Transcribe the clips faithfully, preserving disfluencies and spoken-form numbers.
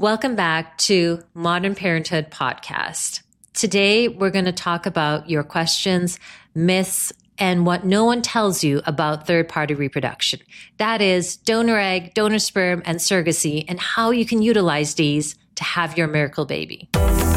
Welcome back to Modern Parenthood Podcast. Today, we're going to talk about your questions, myths, and what no one tells you about third-party reproduction. That is donor egg, donor sperm, and surrogacy, and how you can utilize these to have your miracle baby.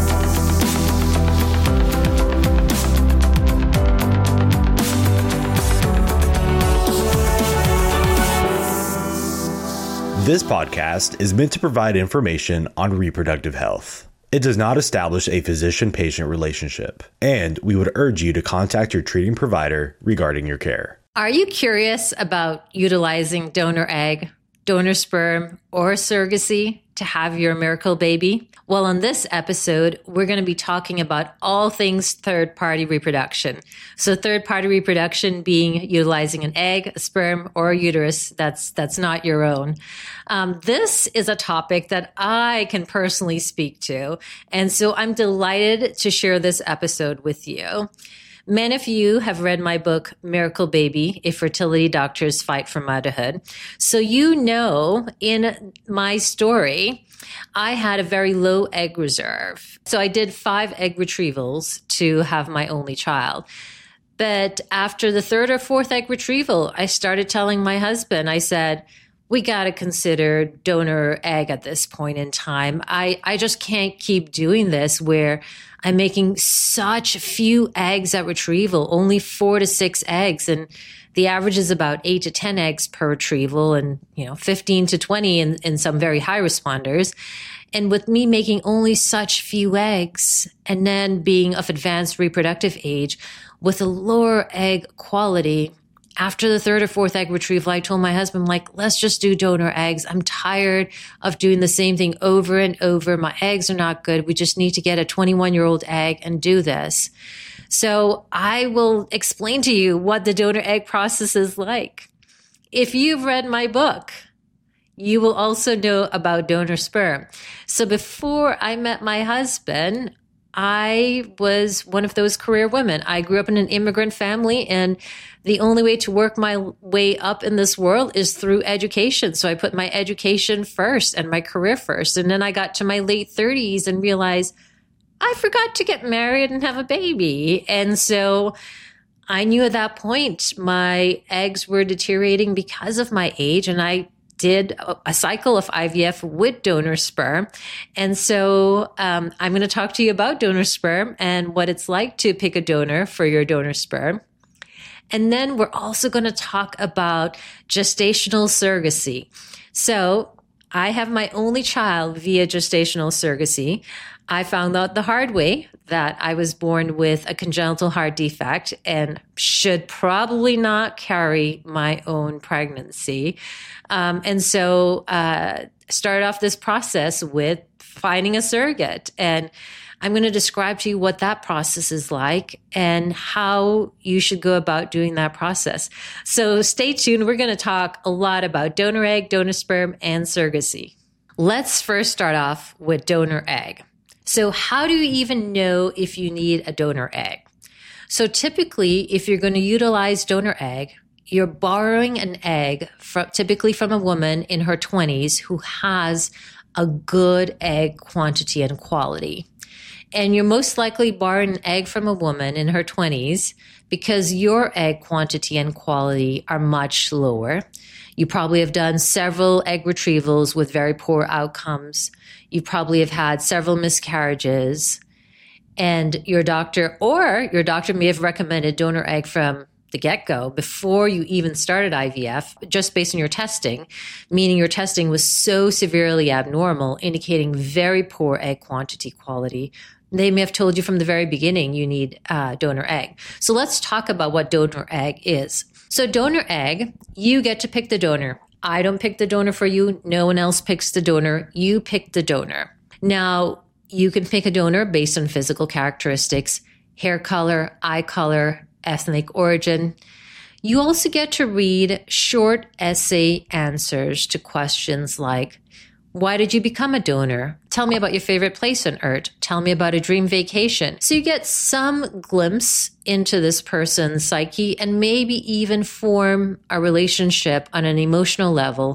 This podcast is meant to provide information on reproductive health. It does not establish a physician-patient relationship, and we would urge you to contact your treating provider regarding your care. Are you curious about utilizing donor egg, donor sperm, or surrogacy to have your miracle baby? Well, on this episode, we're going to be talking about all things third-party reproduction. So third-party reproduction being utilizing an egg, a sperm, or a uterus that's that's not your own. Um, this is a topic that I can personally speak to, and so I'm delighted to share this episode with you. Many of you have read my book, Miracle Baby, A Fertility Doctor's Fight for Motherhood. So you know, in my story, I had a very low egg reserve. So I did five egg retrievals to have my only child. But after the third or fourth egg retrieval, I started telling my husband, I said, we got to consider donor egg at this point in time. I, I just can't keep doing this where I'm making such few eggs at retrieval, only four to six eggs. And the average is about eight to ten eggs per retrieval and, you know, fifteen to twenty in, in some very high responders. And with me making only such few eggs and then being of advanced reproductive age with a lower egg quality, after the third or fourth egg retrieval, I told my husband, like, let's just do donor eggs. I'm tired of doing the same thing over and over. My eggs are not good. We just need to get a twenty-one-year-old egg and do this. So I will explain to you what the donor egg process is like. If you've read my book, you will also know about donor sperm. So before I met my husband, I was one of those career women. I grew up in an immigrant family, and the only way to work my way up in this world is through education. So I put my education first and my career first. And then I got to my late thirties and realized I forgot to get married and have a baby. And so I knew at that point my eggs were deteriorating because of my age, and I did a cycle of I V F with donor sperm. And so um, I'm going to talk to you about donor sperm and what it's like to pick a donor for your donor sperm. And then we're also going to talk about gestational surrogacy. So I have my only child via gestational surrogacy. I found out the hard way that I was born with a congenital heart defect and should probably not carry my own pregnancy. Um, and so uh, started off this process with finding a surrogate. And I'm going to describe to you what that process is like and how you should go about doing that process. So stay tuned. We're going to talk a lot about donor egg, donor sperm, and surrogacy. Let's first start off with donor egg. So how do you even know if you need a donor egg? So typically, if you're going to utilize donor egg, you're borrowing an egg from, typically from a woman in her twenties who has a good egg quantity and quality. And you're most likely borrowing an egg from a woman in her twenties because your egg quantity and quality are much lower. You probably have done several egg retrievals with very poor outcomes. You probably have had several miscarriages, and your doctor or your doctor may have recommended donor egg from the get-go before you even started I V F, just based on your testing, meaning your testing was so severely abnormal, indicating very poor egg quantity quality. They may have told you from the very beginning you need uh, donor egg. So let's talk about what donor egg is. So donor egg, you get to pick the donor. I don't pick the donor for you. No one else picks the donor. You pick the donor. Now, you can pick a donor based on physical characteristics, hair color, eye color, ethnic origin. You also get to read short essay answers to questions like, why did you become a donor? Tell me about your favorite place on earth. Tell me about a dream vacation. So you get some glimpse into this person's psyche and maybe even form a relationship on an emotional level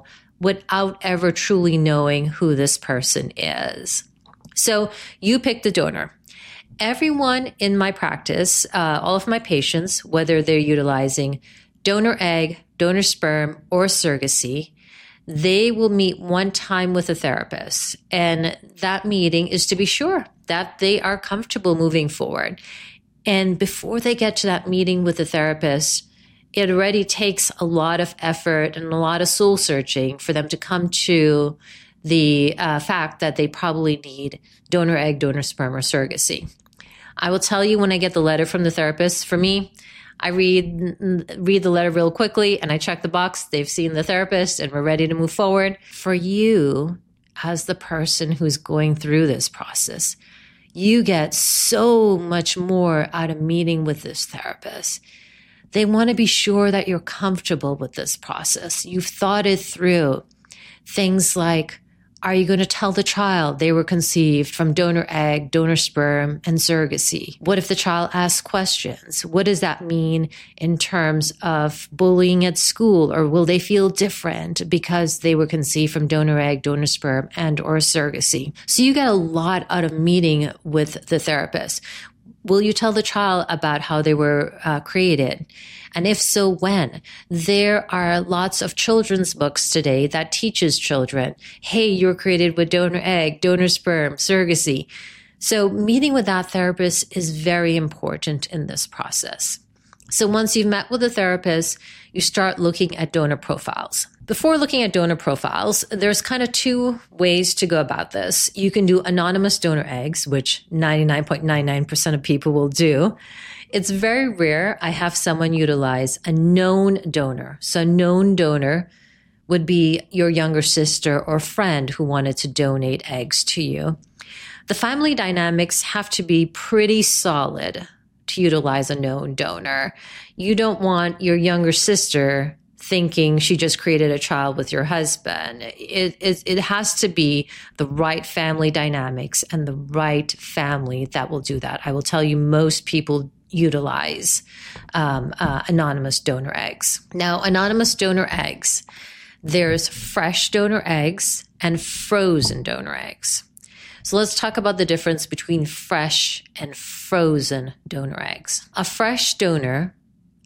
without ever truly knowing who this person is. So you pick the donor. Everyone in my practice, uh, all of my patients, whether they're utilizing donor egg, donor sperm, or surrogacy, they will meet one time with a therapist. And that meeting is to be sure that they are comfortable moving forward. And before they get to that meeting with the therapist, it already takes a lot of effort and a lot of soul searching for them to come to the uh, fact that they probably need donor egg, donor sperm, or surrogacy. I will tell you when I get the letter from the therapist, for me, I read read the letter real quickly and I check the box. They've seen the therapist and we're ready to move forward. For you, as the person who's going through this process, you get so much more out of meeting with this therapist. They want to be sure that you're comfortable with this process. You've thought it through. Things like, are you going to tell the child they were conceived from donor egg, donor sperm, and surrogacy? What if the child asks questions? What does that mean in terms of bullying at school? Or will they feel different because they were conceived from donor egg, donor sperm, and or surrogacy? So you get a lot out of meeting with the therapist. Will you tell the child about how they were uh, created? And if so, when? There are lots of children's books today that teaches children, hey, you were created with donor egg, donor sperm, surrogacy. So meeting with that therapist is very important in this process. So once you've met with a therapist, you start looking at donor profiles. Before looking at donor profiles, there's kind of two ways to go about this. You can do anonymous donor eggs, which ninety-nine point nine nine percent of people will do. It's very rare I have someone utilize a known donor. So a known donor would be your younger sister or friend who wanted to donate eggs to you. The family dynamics have to be pretty solid to utilize a known donor. You don't want your younger sister thinking she just created a child with your husband. It, it, it has to be the right family dynamics and the right family that will do that. I will tell you, most people utilize um, uh, anonymous donor eggs. Now, anonymous donor eggs, there's fresh donor eggs and frozen donor eggs. So let's talk about the difference between fresh and frozen donor eggs. A fresh donor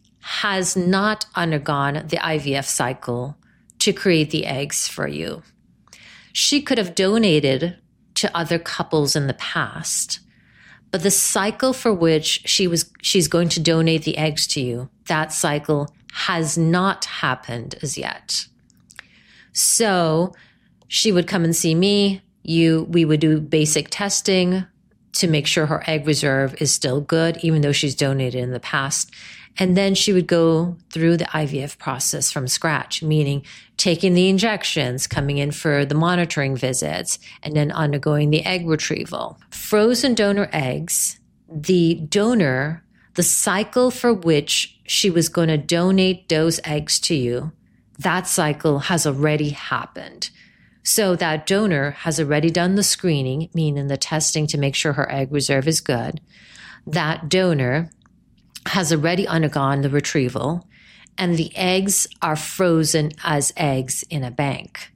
has not undergone the I V F cycle to create the eggs for you. She could have donated to other couples in the past, but the cycle for which she was she's going to donate the eggs to you, that cycle has not happened as yet. So she would come and see me. You, we would do basic testing to make sure her egg reserve is still good, even though she's donated in the past. And then she would go through the I V F process from scratch, meaning taking the injections, coming in for the monitoring visits, and then undergoing the egg retrieval. Frozen donor eggs, the donor, the cycle for which she was going to donate those eggs to you, that cycle has already happened. So that donor has already done the screening, meaning the testing to make sure her egg reserve is good. That donor has already undergone the retrieval, and the eggs are frozen as eggs in a bank.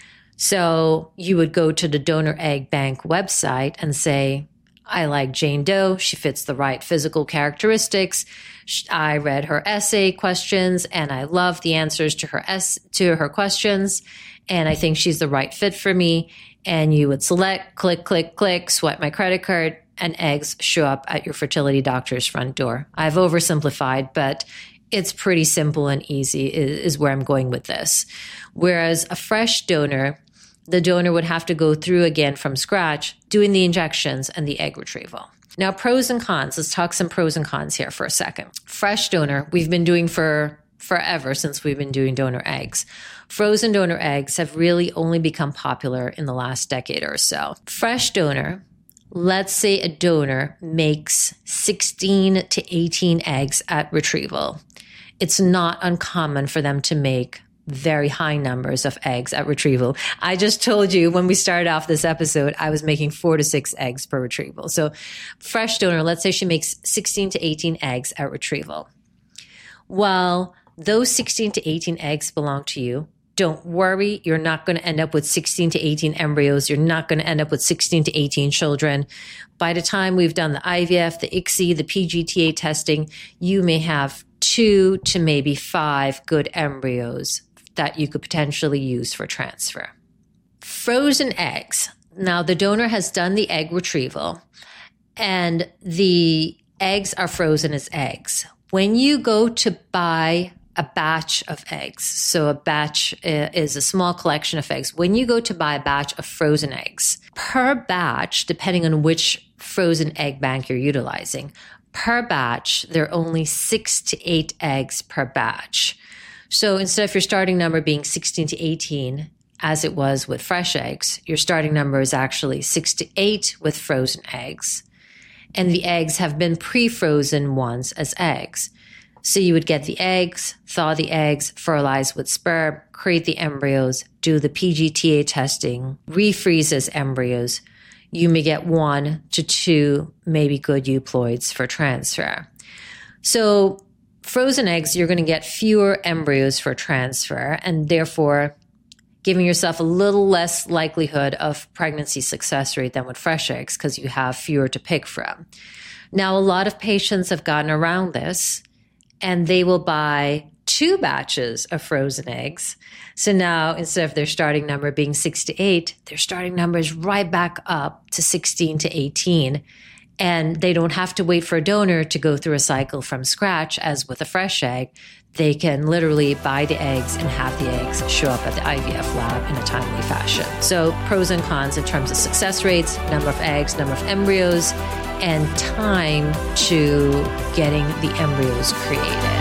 So you would go to the donor egg bank website and say, I like Jane Doe. She fits the right physical characteristics. I read her essay questions and I love the answers to her es- to her questions. And I think she's the right fit for me. And you would select, click, click, click, swipe my credit card, and eggs show up at your fertility doctor's front door. I've oversimplified, but it's pretty simple and easy is, is where I'm going with this. Whereas a fresh donor, the donor would have to go through again from scratch, doing the injections and the egg retrieval. Now, pros and cons. Let's talk some pros and cons here for a second. Fresh donor, we've been doing for forever since we've been doing donor eggs. Frozen donor eggs have really only become popular in the last decade or so. Fresh donor, let's say a donor makes sixteen to eighteen eggs at retrieval. It's not uncommon for them to make very high numbers of eggs at retrieval. I just told you when we started off this episode, I was making four to six eggs per retrieval. So fresh donor, let's say she makes sixteen to eighteen eggs at retrieval. Well, those sixteen to eighteen eggs belong to you. don't worry, you're not going to end up with sixteen to eighteen embryos. You're not going to end up with sixteen to eighteen children. By the time we've done the I V F, the I C S I, the P G T A testing, you may have two to maybe five good embryos that you could potentially use for transfer. Frozen eggs. Now, the donor has done the egg retrieval, and the eggs are frozen as eggs. When you go to buy a batch of eggs, so a batch is a small collection of eggs. When you go to buy a batch of frozen eggs, per batch, depending on which frozen egg bank you're utilizing, per batch, there are only six to eight eggs per batch. So instead of your starting number being sixteen to eighteen, as it was with fresh eggs, your starting number is actually six to eight with frozen eggs. And the eggs have been pre-frozen once as eggs. So you would get the eggs, thaw the eggs, fertilize with sperm, create the embryos, do the P G T A testing, refreeze as embryos. You may get one to two, maybe good euploids for transfer. So frozen eggs, you're going to get fewer embryos for transfer, and therefore giving yourself a little less likelihood of pregnancy success rate than with fresh eggs because you have fewer to pick from. Now, a lot of patients have gotten around this, and they will buy two batches of frozen eggs. So now, instead of their starting number being six to eight, their starting number is right back up to sixteen to eighteen. And they don't have to wait for a donor to go through a cycle from scratch, as with a fresh egg. They can literally buy the eggs and have the eggs show up at the I V F lab in a timely fashion. So pros and cons in terms of success rates, number of eggs, number of embryos, and time to getting the embryos created.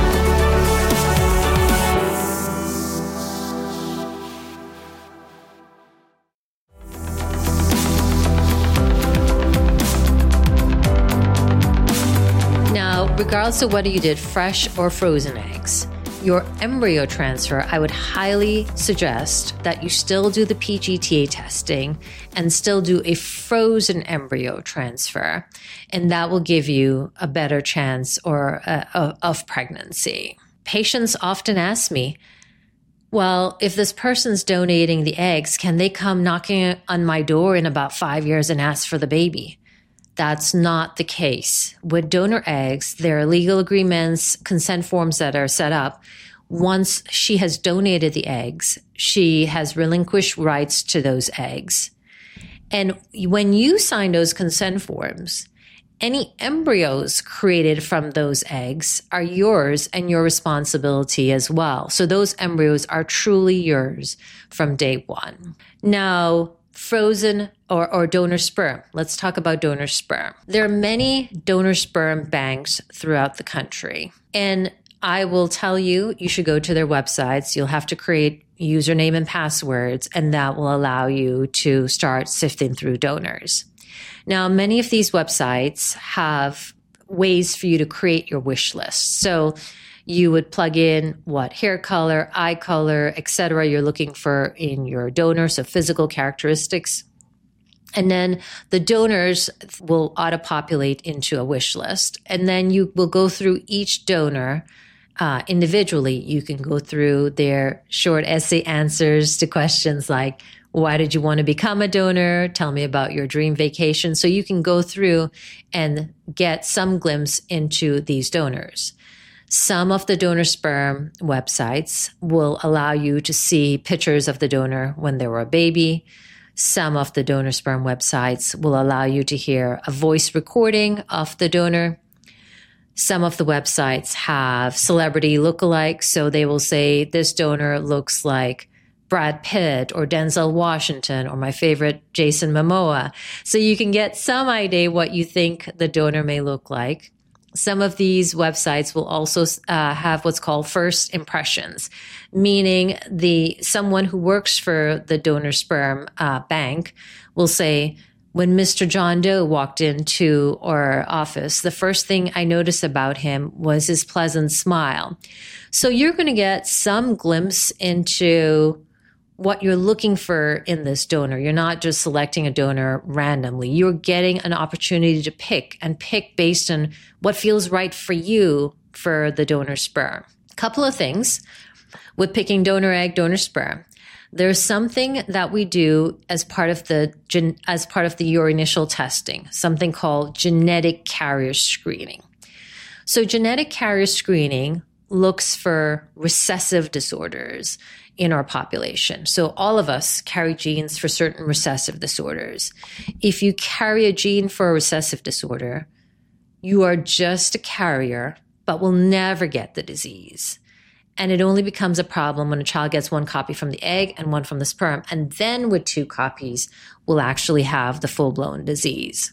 Regardless of whether you did fresh or frozen eggs, your embryo transfer, I would highly suggest that you still do the P G T A testing and still do a frozen embryo transfer. And that will give you a better chance or uh, of, of pregnancy. Patients often ask me, well, if this person's donating the eggs, can they come knocking on my door in about five years and ask for the baby? That's not the case. With donor eggs, there are legal agreements, consent forms that are set up. Once she has donated the eggs, she has relinquished rights to those eggs. And when you sign those consent forms, any embryos created from those eggs are yours and your responsibility as well. So those embryos are truly yours from day one. Now, frozen or, or donor sperm. Let's talk about donor sperm. There are many donor sperm banks throughout the country. And I will tell you, you should go to their websites. You'll have to create username and passwords, and that will allow you to start sifting through donors. Now, many of these websites have ways for you to create your wish list. So you would plug in what hair color, eye color, et cetera you're looking for in your donor, so physical characteristics. And then the donors will auto-populate into a wish list. And then you will go through each donor uh, individually. You can go through their short essay answers to questions like, why did you want to become a donor? Tell me about your dream vacation. So you can go through and get some glimpse into these donors. Some of the donor sperm websites will allow you to see pictures of the donor when they were a baby. Some of the donor sperm websites will allow you to hear a voice recording of the donor. Some of the websites have celebrity lookalikes, so they will say this donor looks like Brad Pitt or Denzel Washington or my favorite Jason Momoa. So you can get some idea what you think the donor may look like. Some of these websites will also uh, have what's called first impressions, meaning the someone who works for the donor sperm uh, bank will say, when Mister John Doe walked into our office, the first thing I noticed about him was his pleasant smile. So you're going to get some glimpse into what you're looking for in this donor. You're not just selecting a donor randomly. You're getting an opportunity to pick and pick based on what feels right for you for the donor sperm. Couple of things. with picking donor egg, donor sperm, there's something that we do as part of the as part of the your initial testing, something called genetic carrier screening. So genetic carrier screening looks for recessive disorders in our population. So all of us carry genes for certain recessive disorders. If you carry a gene for a recessive disorder, you are just a carrier, but will never get the disease. And it only becomes a problem when a child gets one copy from the egg and one from the sperm. And then with two copies, will actually have the full-blown disease.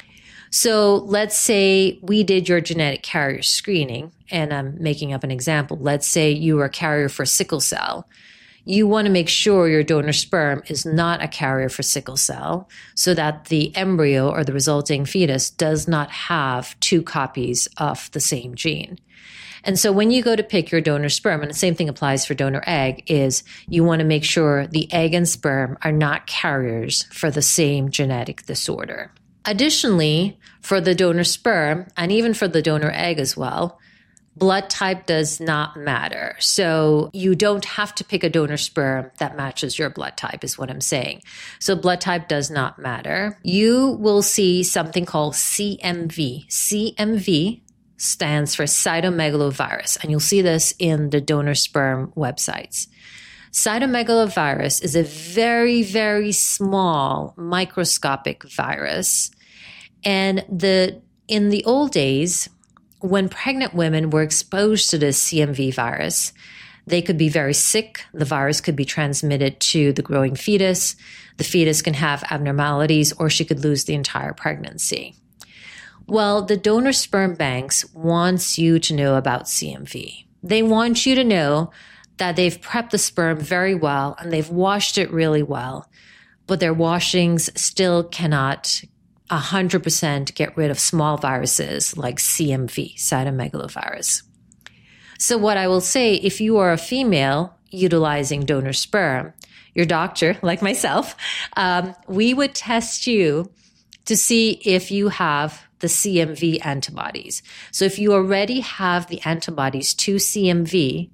So let's say we did your genetic carrier screening, and I'm making up an example. Let's say you are a carrier for sickle cell. You want to make sure your donor sperm is not a carrier for sickle cell so that the embryo or the resulting fetus does not have two copies of the same gene. And so when you go to pick your donor sperm, and the same thing applies for donor egg, is you want to make sure the egg and sperm are not carriers for the same genetic disorder. Additionally, for the donor sperm, and even for the donor egg as well, blood type does not matter. So you don't have to pick a donor sperm that matches your blood type, is what I'm saying. So blood type does not matter. You will see something called C M V. C M V stands for cytomegalovirus, and you'll see this in the donor sperm websites. Cytomegalovirus is a very, very small microscopic virus. And the in the old days, when pregnant women were exposed to this C M V virus, they could be very sick. The virus could be transmitted to the growing fetus. The fetus can have abnormalities, or she could lose the entire pregnancy. Well, the donor sperm banks wants you to know about C M V. They want you to know that they've prepped the sperm very well and they've washed it really well, but their washings still cannot one hundred percent get rid of small viruses like C M V, cytomegalovirus. So what I will say, if you are a female utilizing donor sperm, your doctor, like myself, um, we would test you to see if you have the C M V antibodies. So if you already have the antibodies to C M V,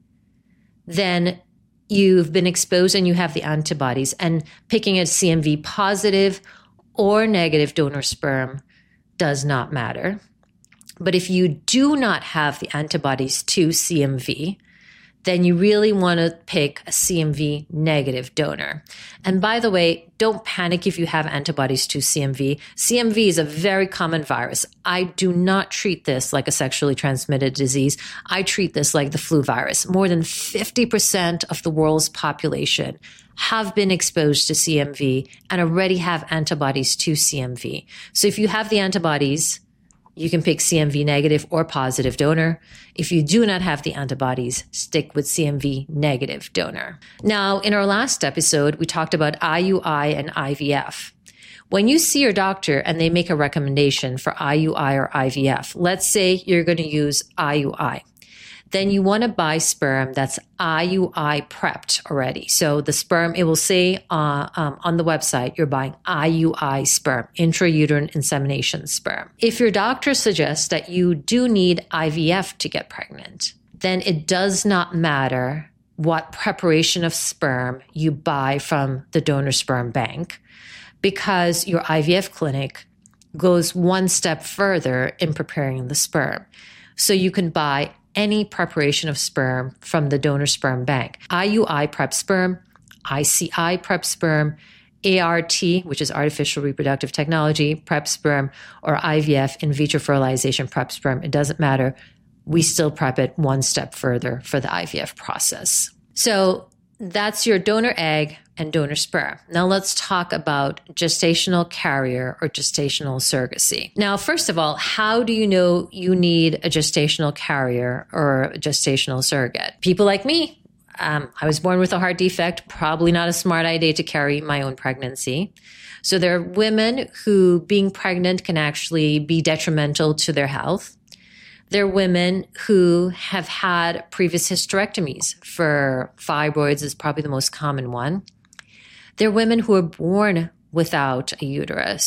then you've been exposed and you have the antibodies, and picking a C M V positive or negative donor sperm does not matter. But if you do not have the antibodies to C M V, then you really want to pick a C M V negative donor. And by the way, don't panic if you have antibodies to C M V. C M V is a very common virus. I do not treat this like a sexually transmitted disease. I treat this like the flu virus. More than fifty percent of the world's population have been exposed to C M V and already have antibodies to C M V. So if you have the antibodies, you can pick C M V negative or positive donor. If you do not have the antibodies, stick with C M V negative donor. Now, in our last episode, we talked about I U I and I V F. When you see your doctor and they make a recommendation for I U I or I V F, let's say you're going to use I U I. Then you want to buy sperm that's I U I prepped already. So the sperm, it will say uh, um, on the website, you're buying I U I sperm, intrauterine insemination sperm. If your doctor suggests that you do need I V F to get pregnant, then it does not matter what preparation of sperm you buy from the donor sperm bank, because your I V F clinic goes one step further in preparing the sperm. So you can buy any preparation of sperm from the donor sperm bank. I U I prep sperm, I C I prep sperm, A R T, which is artificial reproductive technology, prep sperm, or I V F, in vitro fertilization prep sperm. It doesn't matter. We still prep it one step further for the I V F process. So that's your donor egg and donor sperm. Now let's talk about gestational carrier or gestational surrogacy. Now, first of all, how do you know you need a gestational carrier or a gestational surrogate? People like me, um, I was born with a heart defect, probably not a smart idea to carry my own pregnancy. So there are women who being pregnant can actually be detrimental to their health. There are women who have had previous hysterectomies. For fibroids is probably the most common one. There are women who are born without a uterus,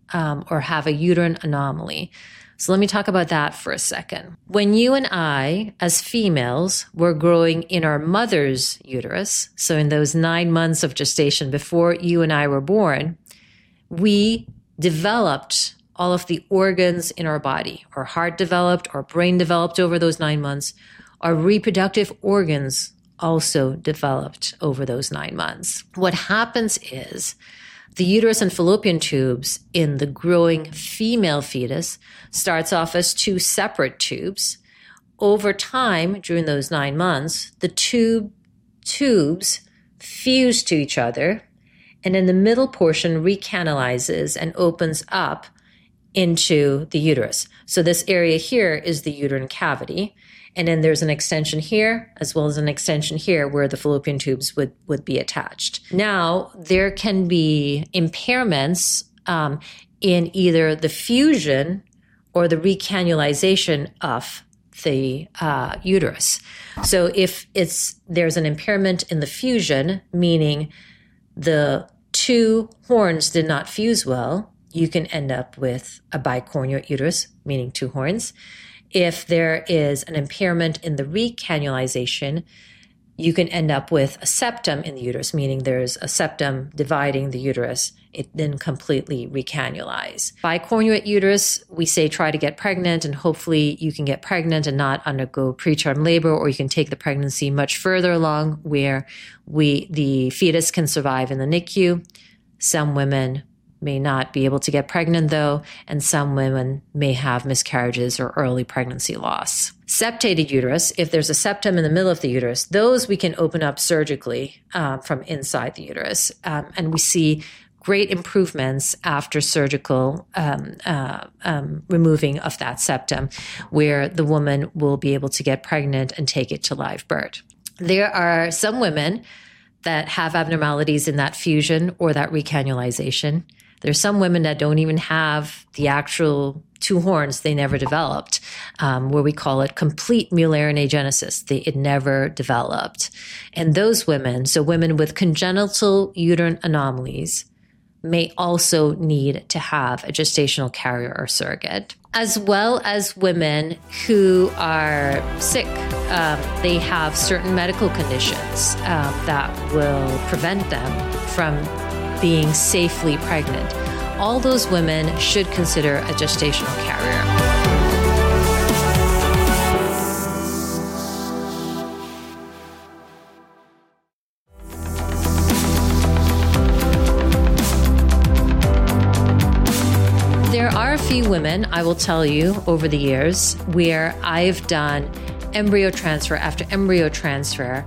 um, or have a uterine anomaly. So let me talk about that for a second. When you and I, as females, were growing in our mother's uterus, so in those nine months of gestation before you and I were born, we developed all of the organs in our body. Our heart developed, our brain developed over those nine months. Our reproductive organs also developed over those nine months. What happens is the uterus and fallopian tubes in the growing female fetus starts off as two separate tubes. Over time, during those nine months, the tube tubes fuse to each other, and in the middle portion recanalizes and opens up into the uterus. So this area here is the uterine cavity. And then there's an extension here, as well as an extension here where the fallopian tubes would, would be attached. Now, there can be impairments um, in either the fusion or the recanalization of the uh, uterus. So if it's there's an impairment in the fusion, meaning the two horns did not fuse well, you can end up with a bicornuate uterus, meaning two horns. If there is an impairment in the recanalization, you can end up with a septum in the uterus, meaning there's a septum dividing the uterus. It then completely recanalize. Bicornuate uterus, we say try to get pregnant, and hopefully you can get pregnant and not undergo preterm labor, or you can take the pregnancy much further along where we the fetus can survive in the N I C U. Some women may not be able to get pregnant though, and some women may have miscarriages or early pregnancy loss. Septated uterus, if there's a septum in the middle of the uterus, those we can open up surgically um, from inside the uterus. Um, and we see great improvements after surgical um, uh, um, removing of that septum, where the woman will be able to get pregnant and take it to live birth. There are some women that have abnormalities in that fusion or that recanalization. There's some women that don't even have the actual two horns they never developed, um, where we call it complete Mullerian agenesis. They, it never developed. And those women, so women with congenital uterine anomalies, may also need to have a gestational carrier or surrogate, as well as women who are sick. Um, they have certain medical conditions um, that will prevent them from being safely pregnant. All those women should consider a gestational carrier. There are a few women, I will tell you, over the years where I've done embryo transfer after embryo transfer,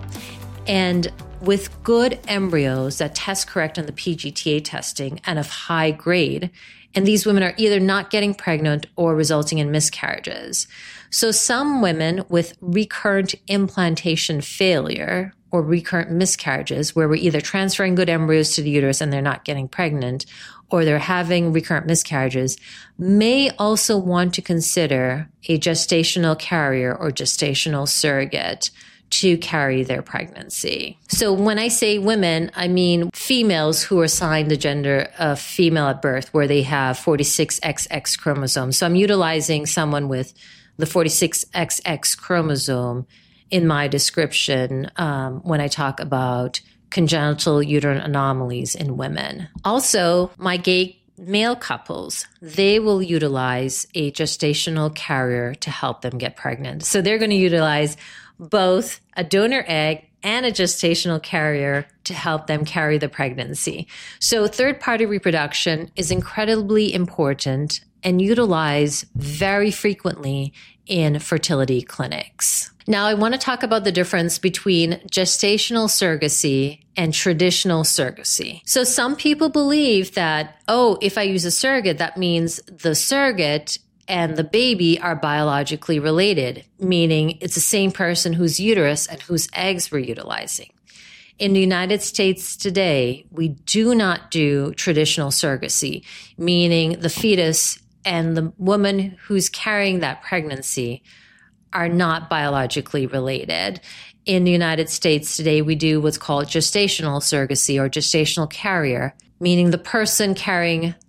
and with good embryos that test correct on the P G T A testing and of high grade, and these women are either not getting pregnant or resulting in miscarriages. So some women with recurrent implantation failure or recurrent miscarriages, where we're either transferring good embryos to the uterus and they're not getting pregnant, or they're having recurrent miscarriages, may also want to consider a gestational carrier or gestational surrogate to carry their pregnancy. So when I say women, I mean females who are assigned the gender of female at birth, where they have forty-six X X chromosomes. So I'm utilizing someone with the forty-six X X chromosome in my description um, when I talk about congenital uterine anomalies in women. Also, my gay male couples, they will utilize a gestational carrier to help them get pregnant. So they're going to utilize both a donor egg and a gestational carrier to help them carry the pregnancy. So third-party reproduction is incredibly important and utilized very frequently in fertility clinics. Now, I want to talk about the difference between gestational surrogacy and traditional surrogacy. So some people believe that, oh, if I use a surrogate, that means the surrogate and the baby are biologically related, meaning it's the same person whose uterus and whose eggs we're utilizing. In the United States today, we do not do traditional surrogacy, meaning the fetus and the woman who's carrying that pregnancy are not biologically related. In the United States today, we do what's called gestational surrogacy or gestational carrier, meaning the person carrying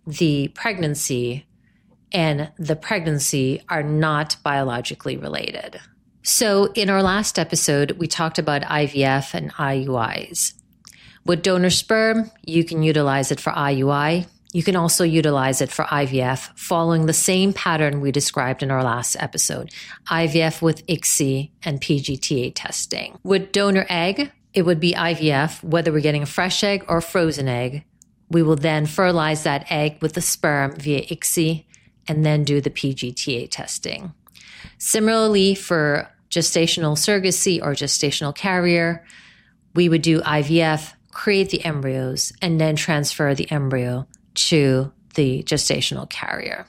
the pregnancy and the pregnancy are not biologically related. So in our last episode, we talked about I V F and I U Is. With donor sperm, you can utilize it for I U I. You can also utilize it for I V F following the same pattern we described in our last episode, I V F with I C S I and P G T A testing. With donor egg, it would be I V F, whether we're getting a fresh egg or a frozen egg. We will then fertilize that egg with the sperm via I C S I and then do the P G T A testing. Similarly, for gestational surrogacy or gestational carrier, we would do I V F, create the embryos, and then transfer the embryo to the gestational carrier.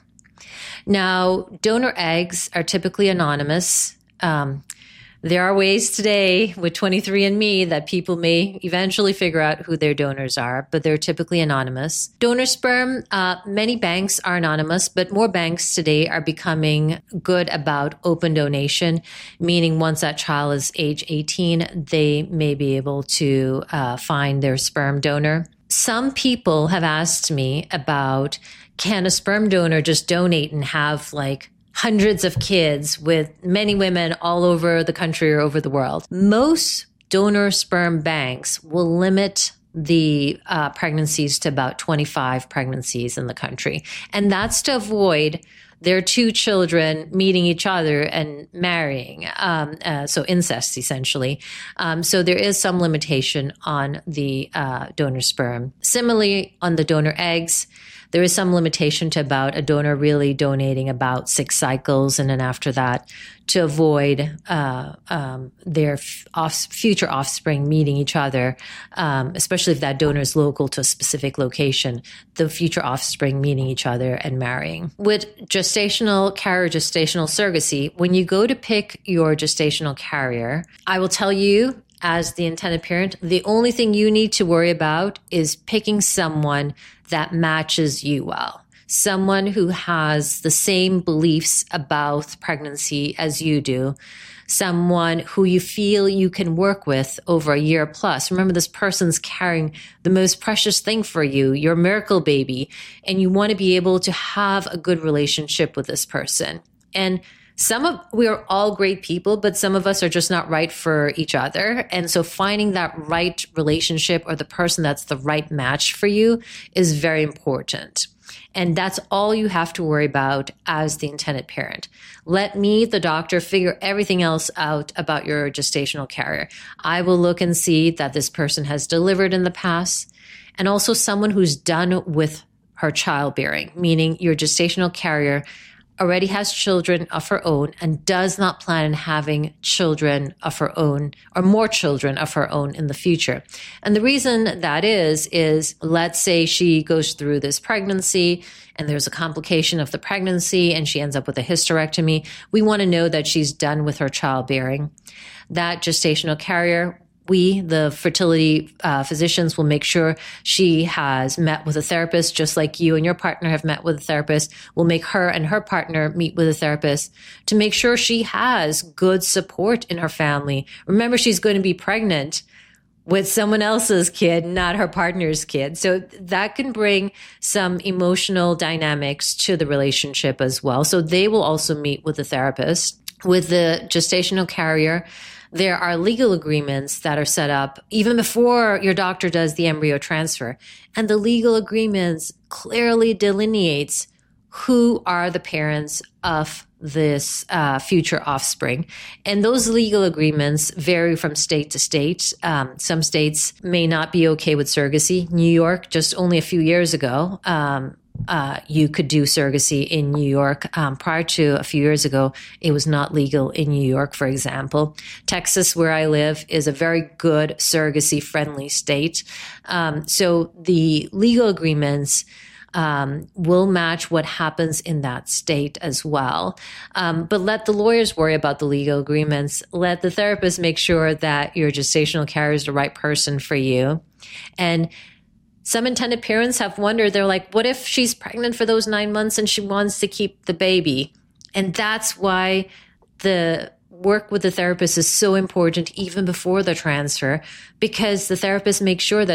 Now, donor eggs are typically anonymous. Um, there are ways today with twenty-three and me that people may eventually figure out who their donors are, but they're typically anonymous. Donor sperm, uh, many banks are anonymous, but more banks today are becoming good about open donation, meaning once that child is age eighteen, they may be able to uh, find their sperm donor. Some people have asked me about, can a sperm donor just donate and have like hundreds of kids with many women all over the country or over the world? Most donor sperm banks will limit the uh, pregnancies to about twenty-five pregnancies in the country. And that's to avoid their two children meeting each other and marrying, um, uh, so incest essentially. Um, so there is some limitation on the uh, donor sperm. Similarly, on the donor eggs, there is some limitation to about a donor really donating about six cycles, and then after that, to avoid uh, um, their f- off- future offspring meeting each other, um, especially if that donor is local to a specific location, the future offspring meeting each other and marrying. With gestational carrier, gestational surrogacy, when you go to pick your gestational carrier, I will tell you, as the intended parent, the only thing you need to worry about is picking someone that matches you well. Someone who has the same beliefs about pregnancy as you do. Someone who you feel you can work with over a year plus. Remember, this person's carrying the most precious thing for you, your miracle baby, and you want to be able to have a good relationship with this person. And Some of, we are all great people, but some of us are just not right for each other. And so finding that right relationship or the person that's the right match for you is very important. And that's all you have to worry about as the intended parent. Let me, the doctor, figure everything else out about your gestational carrier. I will look and see that this person has delivered in the past, and also someone who's done with her childbearing, meaning your gestational carrier already has children of her own and does not plan on having children of her own or more children of her own in the future. And the reason that is, is let's say she goes through this pregnancy and there's a complication of the pregnancy and she ends up with a hysterectomy. We want to know that she's done with her childbearing. That gestational carrier, we, the fertility uh, physicians, will make sure she has met with a therapist, just like you and your partner have met with a therapist. We'll make her and her partner meet with a therapist to make sure she has good support in her family. Remember, she's going to be pregnant with someone else's kid, not her partner's kid. So that can bring some emotional dynamics to the relationship as well. So they will also meet with a therapist. With the gestational carrier, there are legal agreements that are set up even before your doctor does the embryo transfer. And the legal agreements clearly delineates who are the parents of this uh, future offspring. And those legal agreements vary from state to state. Um, some states may not be okay with surrogacy. New York, just only a few years ago, um, Uh, you could do surrogacy in New York. Um, prior to a few years ago, it was not legal in New York, for example. Texas, where I live, is a very good surrogacy-friendly state. Um, so the legal agreements um, will match what happens in that state as well. Um, but let the lawyers worry about the legal agreements. Let the therapist make sure that your gestational carrier is the right person for you. And some intended parents have wondered, they're like, what if she's pregnant for those nine months and she wants to keep the baby? And that's why the work with the therapist is so important even before the transfer, because the therapist makes sure that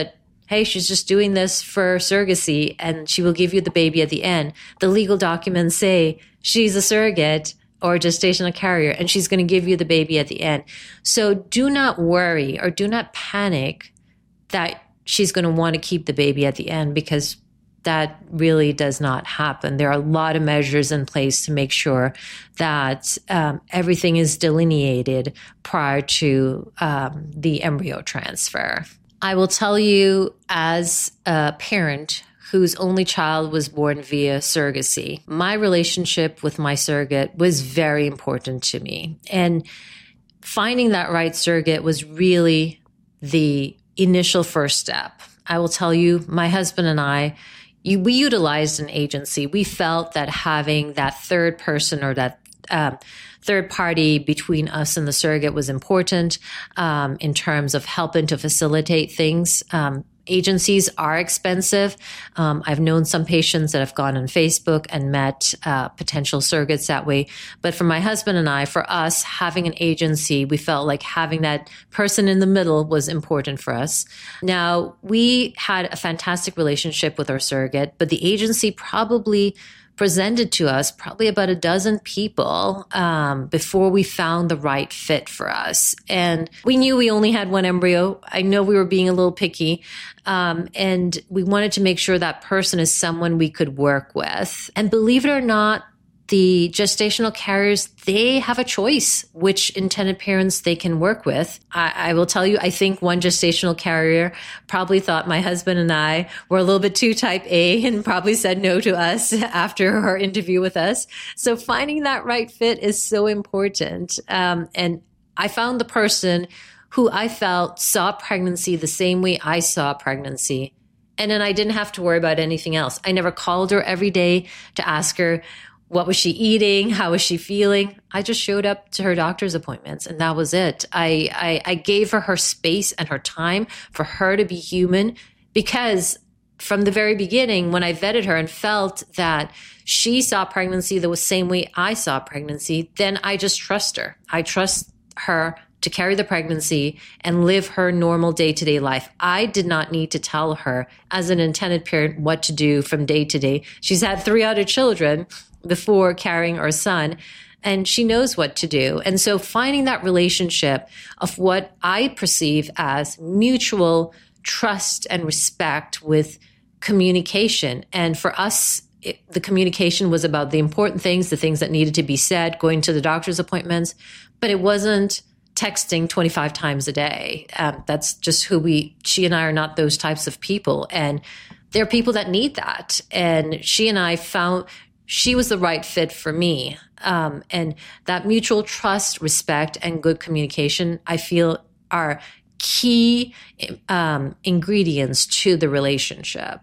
hey, she's just doing this for surrogacy and she will give you the baby at the end. The legal documents say she's a surrogate or a gestational carrier and she's going to give you the baby at the end. So do not worry or do not panic that she's going to want to keep the baby at the end, because that really does not happen. There are a lot of measures in place to make sure that um, everything is delineated prior to um, the embryo transfer. I will tell you, as a parent whose only child was born via surrogacy, my relationship with my surrogate was very important to me. And finding that right surrogate was really the initial first step. I will tell you, my husband and I, You, we utilized an agency. We felt that having that third person or that um, third party between us and the surrogate was important um, in terms of helping to facilitate things. Um, agencies are expensive. Um, I've known some patients that have gone on Facebook and met uh, potential surrogates that way. But for my husband and I, for us, having an agency, we felt like having that person in the middle was important for us. Now, we had a fantastic relationship with our surrogate, but the agency probably presented to us probably about a dozen people um, before we found the right fit for us. And we knew we only had one embryo. I know we were being a little picky. Um, and we wanted to make sure that person is someone we could work with. And believe it or not, the gestational carriers, they have a choice which intended parents they can work with. I, I will tell you, I think one gestational carrier probably thought my husband and I were a little bit too type A and probably said no to us after her interview with us. So finding that right fit is so important. Um, and I found the person who I felt saw pregnancy the same way I saw pregnancy. And then I didn't have to worry about anything else. I never called her every day to ask her, what was she eating? How was she feeling? I just showed up to her doctor's appointments and that was it. I, I, I gave her her space and her time for her to be human, because from the very beginning, when I vetted her and felt that she saw pregnancy the same way I saw pregnancy, then I just trust her. I trust her to carry the pregnancy and live her normal day-to-day life. I did not need to tell her as an intended parent what to do from day to day. She's had three other children before carrying our son, and she knows what to do. And so finding that relationship of what I perceive as mutual trust and respect with communication. And for us, it, the communication was about the important things, the things that needed to be said, going to the doctor's appointments, but it wasn't texting twenty-five times a day. Um, that's just who we, she and I are not those types of people. And there are people that need that. And she and I found, she was the right fit for me. Um, and that mutual trust, respect, and good communication, I feel, are key um, ingredients to the relationship.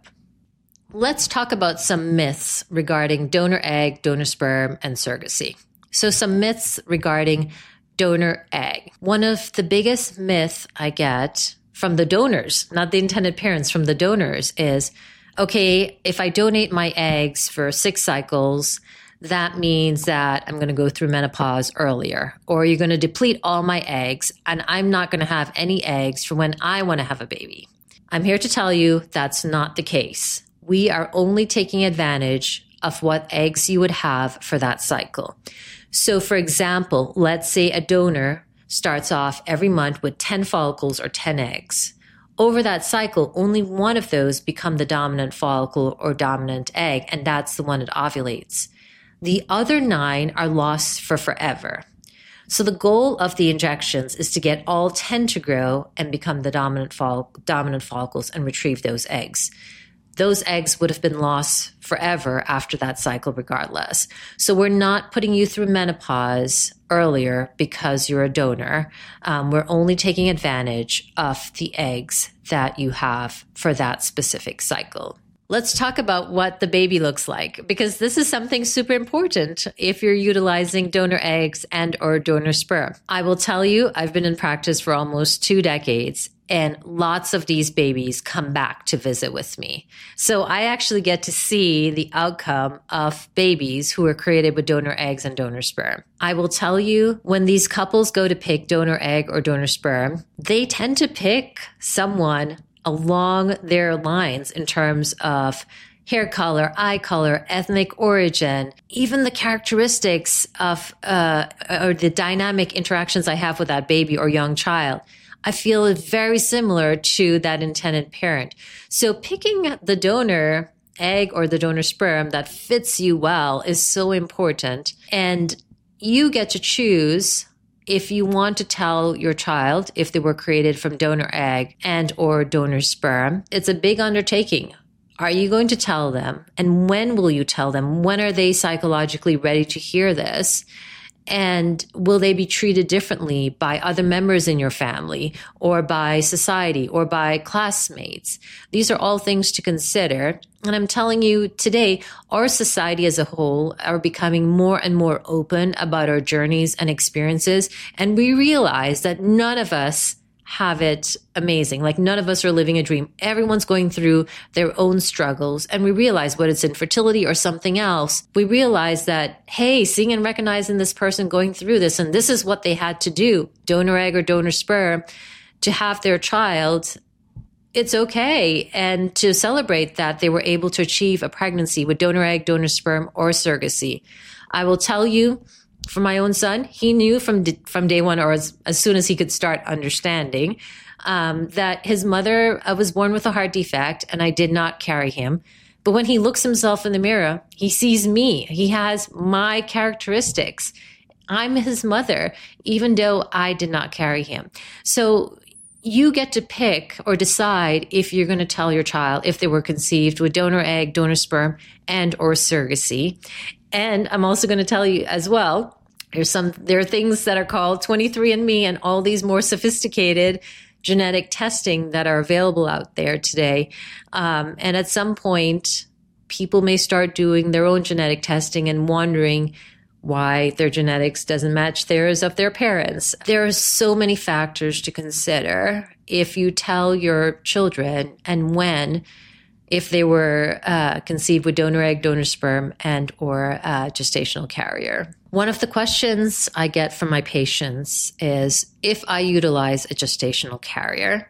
Let's talk about some myths regarding donor egg, donor sperm, and surrogacy. So some myths regarding donor egg. One of the biggest myths I get from the donors, not the intended parents, from the donors is, okay, if I donate my eggs for six cycles, that means that I'm going to go through menopause earlier, or you're going to deplete all my eggs and I'm not going to have any eggs for when I want to have a baby. I'm here to tell you that's not the case. We are only taking advantage of what eggs you would have for that cycle. So for example, let's say a donor starts off every month with ten follicles or ten eggs. Over that cycle, only one of those become the dominant follicle or dominant egg, and that's the one that ovulates. The other nine are lost for forever. So the goal of the injections is to get all ten to grow and become the dominant, fol- dominant follicles and retrieve those eggs. Those eggs would have been lost forever after that cycle regardless. So we're not putting you through menopause earlier because you're a donor. Um, we're only taking advantage of the eggs that you have for that specific cycle. Let's talk about what the baby looks like, because this is something super important if you're utilizing donor eggs and or donor sperm. I will tell you, I've been in practice for almost two decades, and lots of these babies come back to visit with me. So I actually get to see the outcome of babies who are created with donor eggs and donor sperm. I will tell you, when these couples go to pick donor egg or donor sperm, they tend to pick someone along their lines in terms of hair color, eye color, ethnic origin, even the characteristics of uh, or the dynamic interactions I have with that baby or young child, I feel is very similar to that intended parent. So picking the donor egg or the donor sperm that fits you well is so important. And you get to choose if you want to tell your child if they were created from donor egg and or donor sperm. It's a big undertaking. Are you going to tell them? And when will you tell them? When are they psychologically ready to hear this? And will they be treated differently by other members in your family or by society or by classmates? These are all things to consider. And I'm telling you today, our society as a whole are becoming more and more open about our journeys and experiences. And we realize that none of us have it amazing. Like none of us are living a dream. Everyone's going through their own struggles. And we realize whether it's infertility or something else, we realize that, hey, seeing and recognizing this person going through this, and this is what they had to do, donor egg or donor sperm, to have their child, it's okay. And to celebrate that they were able to achieve a pregnancy with donor egg, donor sperm, or surrogacy. I will tell you, for my own son, he knew from from day one, or as, as soon as he could start understanding, um, that his mother uh, was born with a heart defect, and I did not carry him. But when he looks himself in the mirror, he sees me. He has my characteristics. I'm his mother, even though I did not carry him. So you get to pick or decide if you're going to tell your child if they were conceived with donor egg, donor sperm, and or surrogacy. And I'm also going to tell you as well, there's some, there are things that are called twenty-three and me and all these more sophisticated genetic testing that are available out there today. Um, and at some point, people may start doing their own genetic testing and wondering why their genetics doesn't match theirs of their parents. There are so many factors to consider if you tell your children and when if they were uh, conceived with donor egg, donor sperm, and or uh, gestational carrier. One of the questions I get from my patients is, if I utilize a gestational carrier,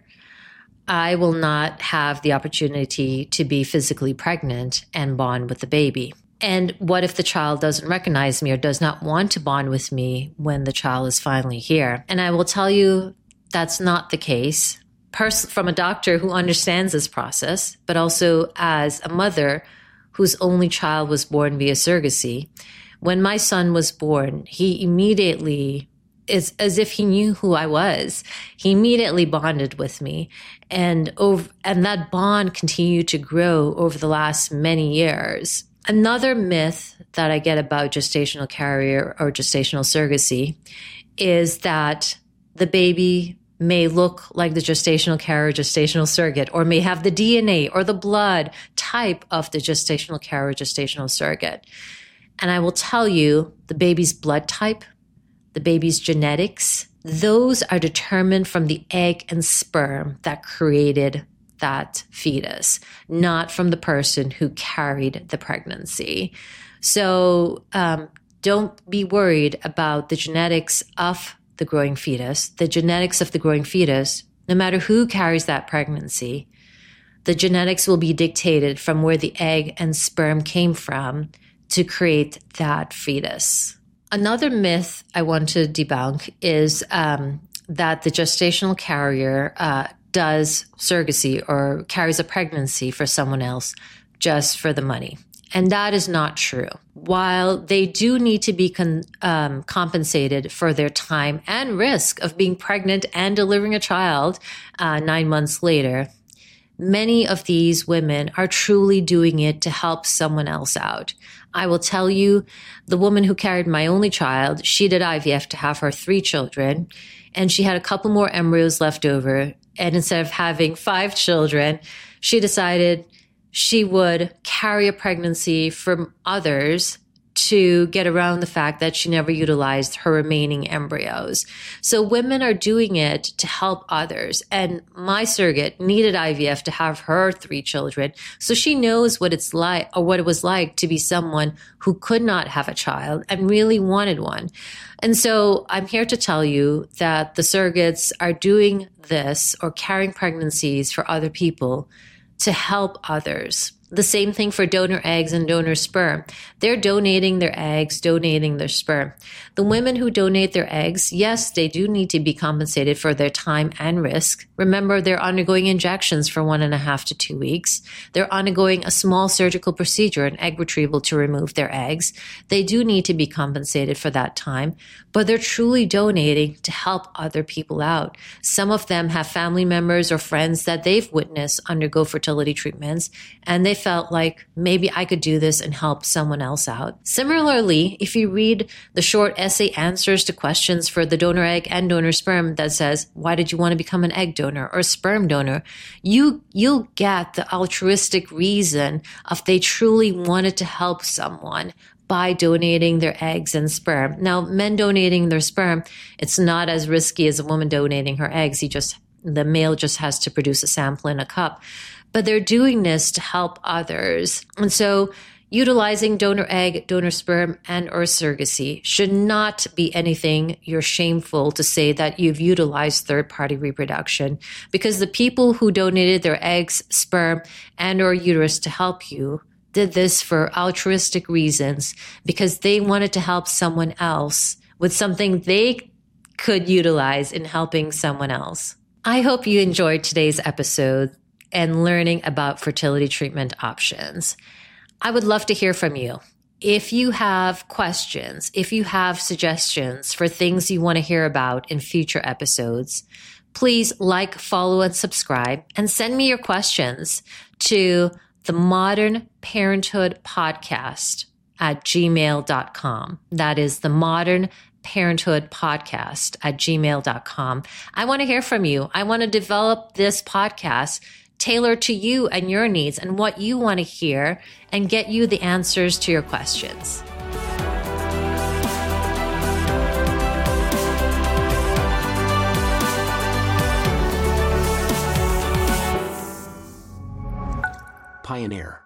I will not have the opportunity to be physically pregnant and bond with the baby. And what if the child doesn't recognize me or does not want to bond with me when the child is finally here? And I will tell you that's not the case. Pers- from a doctor who understands this process, but also as a mother whose only child was born via surrogacy. When my son was born, he immediately, it's as if he knew who I was. He immediately bonded with me. And over, and that bond continued to grow over the last many years. Another myth that I get about gestational carrier or gestational surrogacy is that the baby may look like the gestational carrier, gestational surrogate, or may have the D N A or the blood type of the gestational carrier, gestational surrogate. And I will tell you, the baby's blood type, the baby's genetics, those are determined from the egg and sperm that created that fetus, not from the person who carried the pregnancy. So um, don't be worried about the genetics of the growing fetus, the genetics of the growing fetus, no matter who carries that pregnancy. The genetics will be dictated from where the egg and sperm came from to create that fetus. Another myth I want to debunk is um, that the gestational carrier uh, does surrogacy or carries a pregnancy for someone else just for the money. And that is not true. While they do need to be con- um, compensated for their time and risk of being pregnant and delivering a child uh, nine months later, many of these women are truly doing it to help someone else out. I will tell you, the woman who carried my only child, she did I V F to have her three children, and she had a couple more embryos left over. And instead of having five children, she decided she would carry a pregnancy from others to get around the fact that she never utilized her remaining embryos. So women are doing it to help others. And my surrogate needed I V F to have her three children. So she knows what it's like, or what it was like to be someone who could not have a child and really wanted one. And so I'm here to tell you that the surrogates are doing this or carrying pregnancies for other people to help others. The same thing for donor eggs and donor sperm. They're donating their eggs, donating their sperm. The women who donate their eggs, yes, they do need to be compensated for their time and risk. Remember, they're undergoing injections for one and a half to two weeks. They're undergoing a small surgical procedure, an egg retrieval to remove their eggs. They do need to be compensated for that time, but they're truly donating to help other people out. Some of them have family members or friends that they've witnessed undergo fertility treatments, and they felt like maybe I could do this and help someone else out. Similarly, if you read the short essay answers to questions for the donor egg and donor sperm that says, why did you want to become an egg donor or a sperm donor? You, you'll get the altruistic reason of they truly wanted to help someone by donating their eggs and sperm. Now, men donating their sperm, it's not as risky as a woman donating her eggs. He just, the male just has to produce a sample in a cup. But they're doing this to help others. And so utilizing donor egg, donor sperm, and or surrogacy should not be anything you're shameful to say that you've utilized third-party reproduction, because the people who donated their eggs, sperm, and or uterus to help you did this for altruistic reasons, because they wanted to help someone else with something they could utilize in helping someone else. I hope you enjoyed today's episode and learning about fertility treatment options. I would love to hear from you. If you have questions, if you have suggestions for things you want to hear about in future episodes, please like, follow, and subscribe, and send me your questions to the Modern Parenthood Podcast at gmail dot com. That is the Modern Parenthood Podcast at gmail dot com. I want to hear from you. I want to develop this podcast tailored to you and your needs and what you want to hear, and get you the answers to your questions. Pioneer.